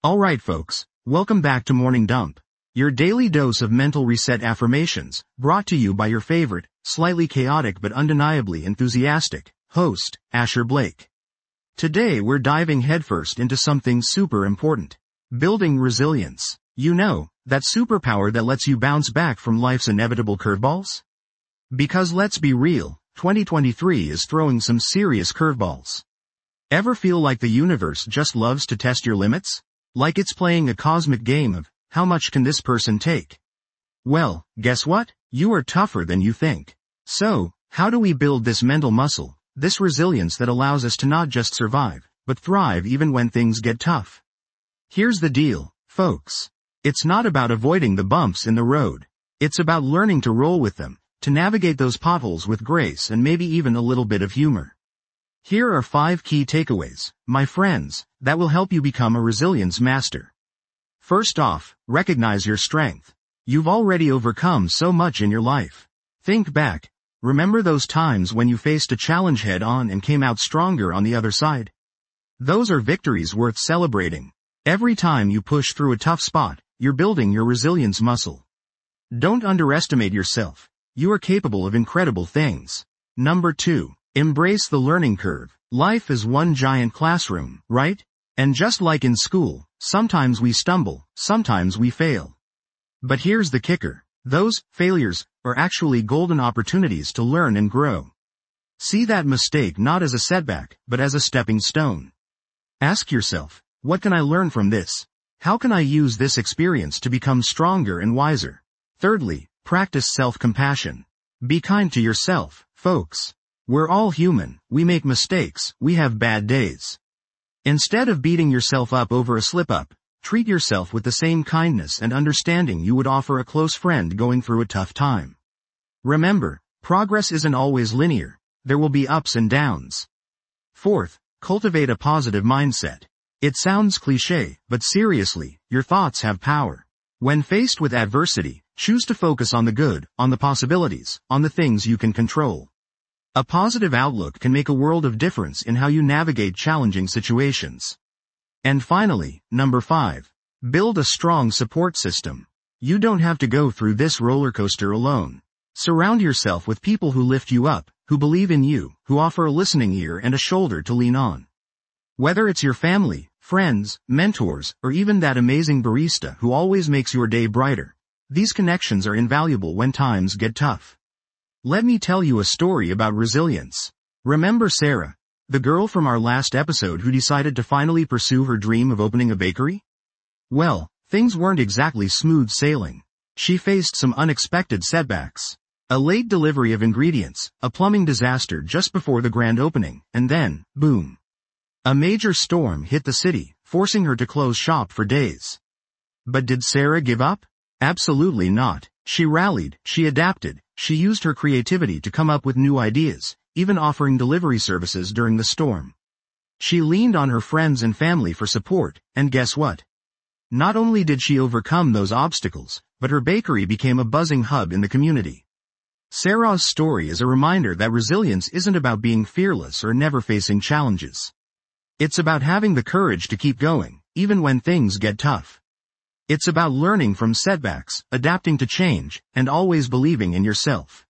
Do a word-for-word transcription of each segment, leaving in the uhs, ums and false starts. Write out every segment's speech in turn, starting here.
Alright folks, welcome back to Morning Dump, your daily dose of mental reset affirmations, brought to you by your favorite, slightly chaotic but undeniably enthusiastic, host, Asher Blake. Today we're diving headfirst into something super important. Building resilience. You know, that superpower that lets you bounce back from life's inevitable curveballs? Because let's be real, twenty twenty-three is throwing some serious curveballs. Ever feel like the universe just loves to test your limits? Like it's playing a cosmic game of, how much can this person take? Well, guess what? You are tougher than you think. So, how do we build this mental muscle, this resilience that allows us to not just survive, but thrive even when things get tough? Here's the deal, folks. It's not about avoiding the bumps in the road. It's about learning to roll with them, to navigate those potholes with grace and maybe even a little bit of humor. Here are five key takeaways, my friends, that will help you become a resilience master. First off, recognize your strength. You've already overcome so much in your life. Think back. Remember those times when you faced a challenge head on and came out stronger on the other side? Those are victories worth celebrating. Every time you push through a tough spot, you're building your resilience muscle. Don't underestimate yourself. You are capable of incredible things. Number two. Embrace the learning curve. Life is one giant classroom, right? And just like in school, sometimes we stumble, sometimes we fail. But here's the kicker. Those failures are actually golden opportunities to learn and grow. See that mistake not as a setback, but as a stepping stone. Ask yourself, what can I learn from this? How can I use this experience to become stronger and wiser? Thirdly, practice self-compassion. Be kind to yourself, folks. We're all human, we make mistakes, we have bad days. Instead of beating yourself up over a slip-up, treat yourself with the same kindness and understanding you would offer a close friend going through a tough time. Remember, progress isn't always linear. There will be ups and downs. Fourth, cultivate a positive mindset. It sounds cliché, but seriously, your thoughts have power. When faced with adversity, choose to focus on the good, on the possibilities, on the things you can control. A positive outlook can make a world of difference in how you navigate challenging situations. And finally, number five. Build a strong support system. You don't have to go through this roller coaster alone. Surround yourself with people who lift you up, who believe in you, who offer a listening ear and a shoulder to lean on. Whether it's your family, friends, mentors, or even that amazing barista who always makes your day brighter, these connections are invaluable when times get tough. Let me tell you a story about resilience. Remember Sarah, the girl from our last episode who decided to finally pursue her dream of opening a bakery? Well, things weren't exactly smooth sailing. She faced some unexpected setbacks. A late delivery of ingredients, a plumbing disaster just before the grand opening, and then, boom. A major storm hit the city, forcing her to close shop for days. But did Sarah give up? Absolutely not. She rallied, she adapted, she used her creativity to come up with new ideas, even offering delivery services during the storm. She leaned on her friends and family for support, and guess what? Not only did she overcome those obstacles, but her bakery became a buzzing hub in the community. Sarah's story is a reminder that resilience isn't about being fearless or never facing challenges. It's about having the courage to keep going, even when things get tough. It's about learning from setbacks, adapting to change, and always believing in yourself.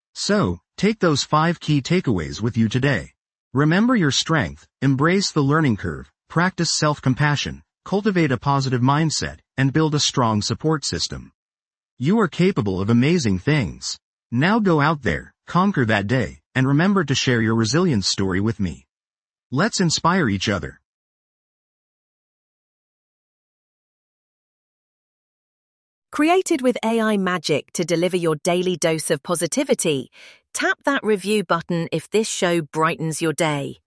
So, take those five key takeaways with you today. Remember your strength, embrace the learning curve, practice self-compassion, cultivate a positive mindset, and build a strong support system. You are capable of amazing things. Now go out there, conquer that day, and remember to share your resilience story with me. Let's inspire each other. Created with A I magic to deliver your daily dose of positivity, tap that review button if this show brightens your day.